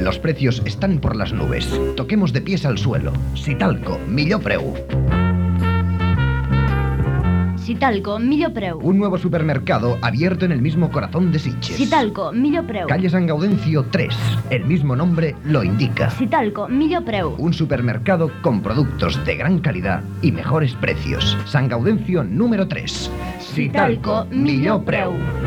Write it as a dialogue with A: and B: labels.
A: Los precios están por las nubes. Toquemos de pies al suelo. Sitalco, millor preu.
B: Sitalco, millor preu.
A: Un nuevo supermercado abierto en el mismo corazón de Sitges.
B: Sitalco, millor preu.
A: Calle San Gaudencio 3. El mismo nombre lo indica.
B: Sitalco, millor preu.
A: Un supermercado con productos de gran calidad y mejores precios. San Gaudencio número 3.
B: Sitalco, millor preu.